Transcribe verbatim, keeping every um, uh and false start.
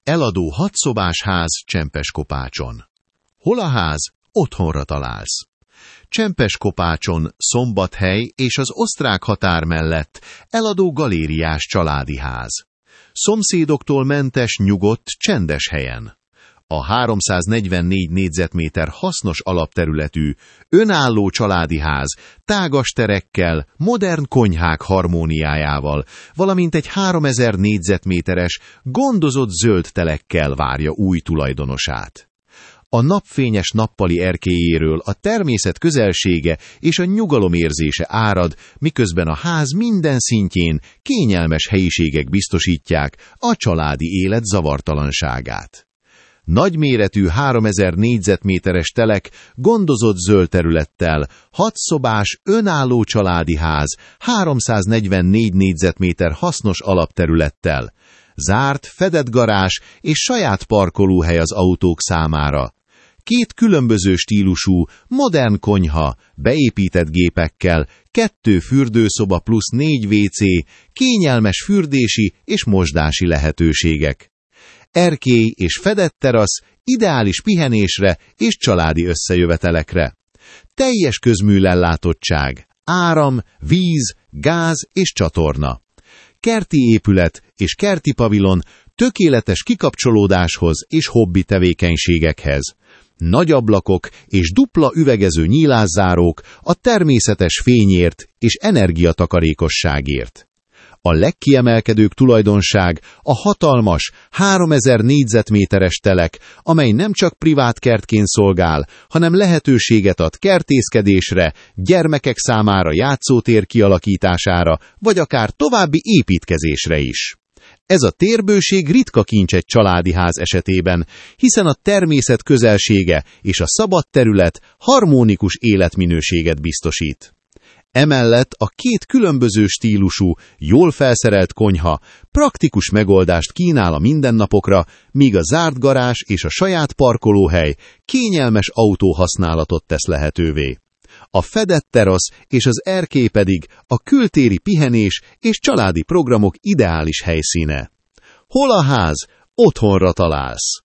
Eladó hatszobás ház Csempeskopácson. Hol a ház? Otthonra találsz. Csempeskopácson, Szombathely és az osztrák határ mellett eladó galériás családi ház. Szomszédoktól mentes, nyugodt, csendes helyen. A háromszáznegyvennégy négyzetméter hasznos alapterületű, önálló családi ház, tágas terekkel, modern konyhák harmóniájával, valamint egy háromezer négyzetméteres, gondozott zöld telekkel várja új tulajdonosát. A napfényes nappali erkélyéről a természet közelsége és a nyugalom érzése árad, miközben a ház minden szintjén kényelmes helyiségek biztosítják a családi élet zavartalanságát. Nagyméretű háromezer négyzetméteres telek, gondozott zöld területtel, hatszobás, önálló családi ház, háromszáznegyvennégy négyzetméter hasznos alapterülettel, zárt, fedett garázs és saját parkolóhely az autók számára. Két különböző stílusú, modern konyha, beépített gépekkel, kettő fürdőszoba plusz négy vécé, kényelmes fürdési és mosdási lehetőségek. Erkély és fedett terasz, ideális pihenésre és családi összejövetelekre. Teljes közműlellátottság, áram, víz, gáz és csatorna. Kerti épület és kerti pavilon tökéletes kikapcsolódáshoz és hobbi tevékenységekhez. Nagy ablakok és dupla üvegező nyílászárók a természetes fényért és energiatakarékosságért. A legkiemelkedőbb tulajdonság a hatalmas, háromezer négyzetméteres telek, amely nem csak privát kertként szolgál, hanem lehetőséget ad kertészkedésre, gyermekek számára játszótér kialakítására, vagy akár további építkezésre is. Ez a térbőség ritka kincs egy családi ház esetében, hiszen a természet közelsége és a szabad terület harmonikus életminőséget biztosít. Emellett a két különböző stílusú, jól felszerelt konyha praktikus megoldást kínál a mindennapokra, míg a zárt garázs és a saját parkolóhely kényelmes autóhasználatot tesz lehetővé. A fedett terasz és az erkély pedig a kültéri pihenés és családi programok ideális helyszíne. Hol a ház? Otthonra találsz.